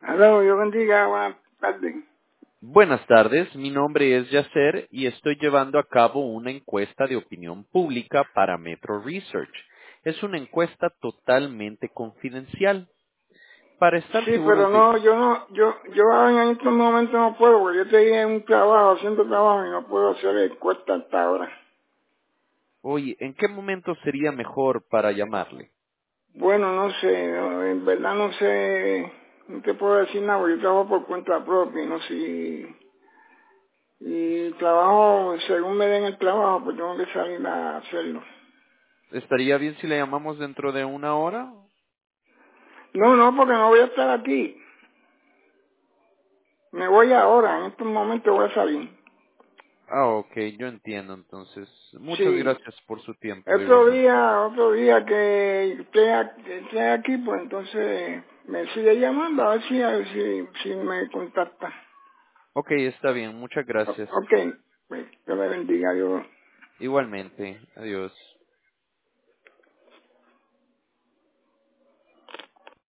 Aló, yo bendiga, buenas tardes. Buenas tardes, mi nombre es Yasser y estoy llevando a cabo una encuesta de opinión pública para Metro Research. Es una encuesta totalmente confidencial. Para estar Sí, pero seguros de... yo ahora en estos momentos no puedo, porque yo estoy en un trabajo, haciendo trabajo y no puedo hacer encuesta hasta ahora. Oye, ¿en qué momento sería mejor para llamarle? Bueno, no sé, en verdad no sé, no te puedo decir nada, porque yo trabajo por cuenta propia, y no sé, y trabajo, según me den el trabajo, pues tengo que salir a hacerlo. ¿Estaría bien si le llamamos dentro de una hora? No, porque no voy a estar aquí. Me voy ahora, en estos momentos voy a salir. Ah, ok, yo entiendo entonces. Muchas Sí, gracias por su tiempo de igual manera. Otro día que esté aquí, pues entonces me sigue llamando a ver si me contacta. Ok, está bien, muchas gracias. Ok, pues, Dios le bendiga, Dios. Igualmente, adiós.